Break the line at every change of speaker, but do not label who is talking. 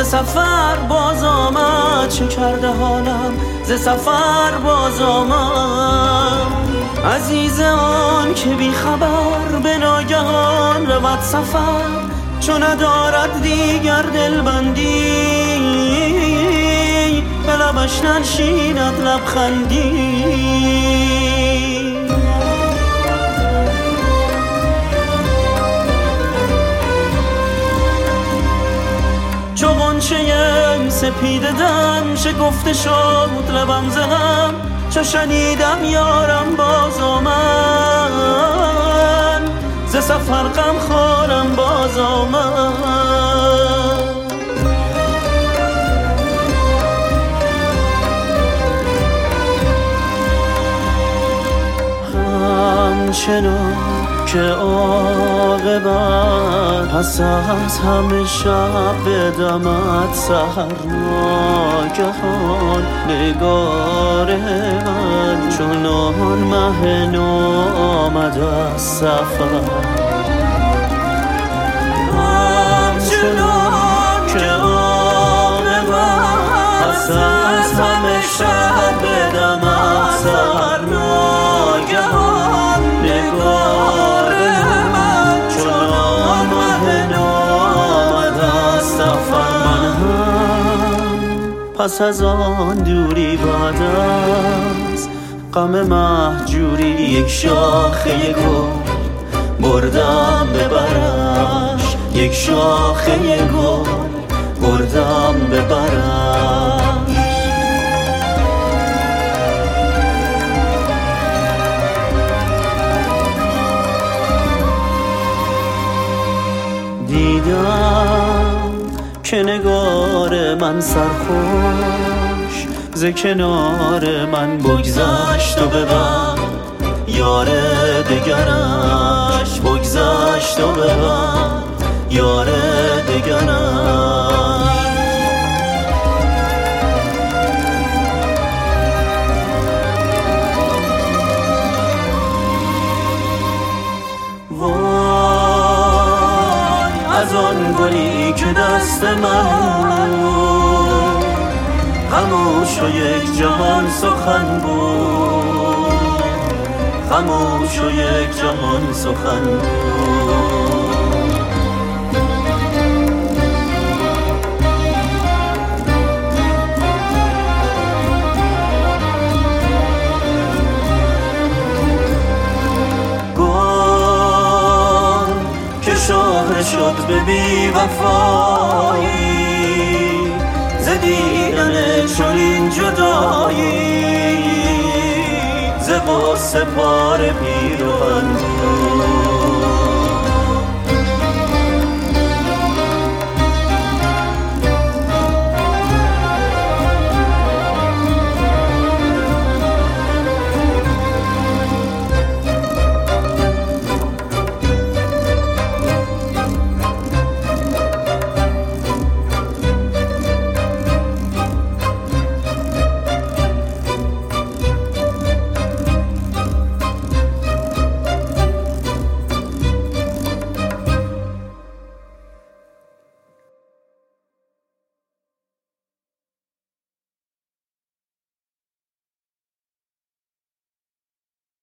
سفر باز آمد، چه کرده حالم ز سفر باز آمد. عزیز آن که بی خبر به ناگهان رود سفر، چون ندارد دیگر دلبندی به لبش ننشیند لبخندی. چو غنچه سپید دم شکفته شد لبم ز هم، چو شنیدم یارم باز آمد، ز سفر غم خورم باز آمد. همچنان که عاقبت پس از همه شب بدمد سحر، ناگهان نگار من چنان مه آمد از سفر. همچنان که عاقبت پس از همه شب بدمد سحر، ناگهان نگار من چنان مه آمد از سفر. من هم پس از آن دوری بعد از غم مهجوری، یک شاخه گل بردم به برش، یک شاخه گل بردم به برش. دیدم که نگار من سرخوش ز کنار من بگذشت و ببر، یار دگرش بگذشت و ببر، یار دگرش. از آن گلی که دست من بود، خاموش و یک جهان سخن بود، خاموش و یک جهان سخن بود. شهر شد به بی وفایی، ز دیدن چنین جدایی، ز غصه پاره پیراهن